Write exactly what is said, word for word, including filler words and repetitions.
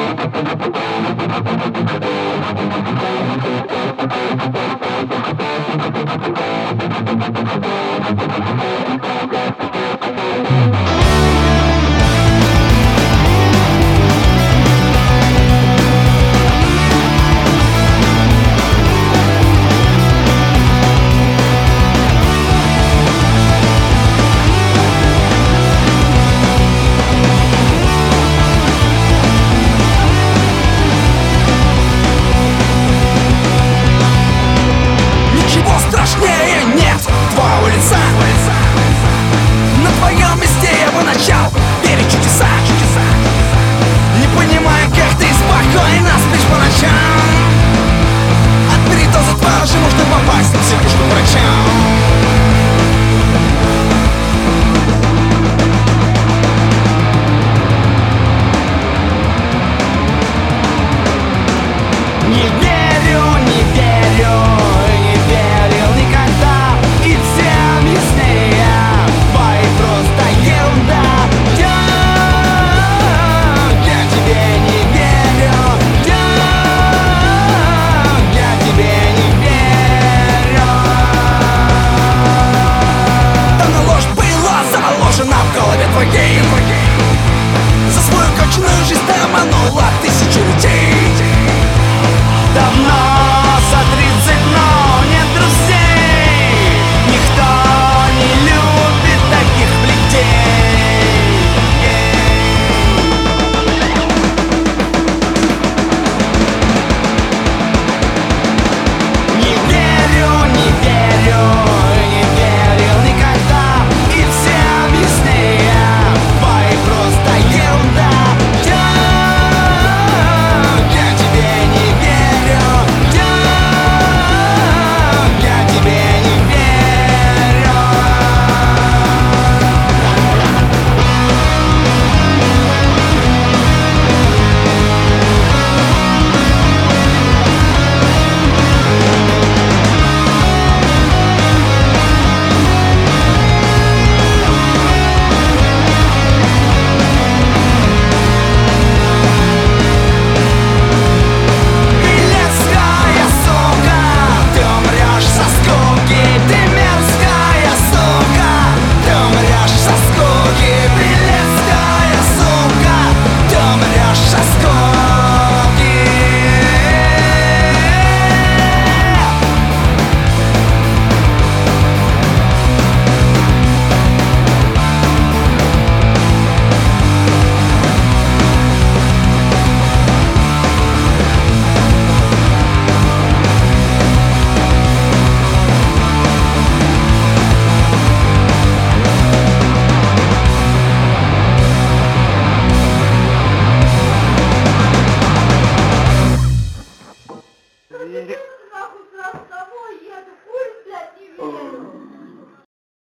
На твоем месте я бы начал верить в чудеса. Не понимаю, как ты спокойно спишь по ночам. От передоза твари можно попасть к психушным врачам. Не верю, не верю, не верил никогда. И всем яснее, бой просто ерунда. Я, я тебе не верю. Я, я тебе не верю. Давно ложь была заложена в голове твоей. За свою конченую жизнь ты обманула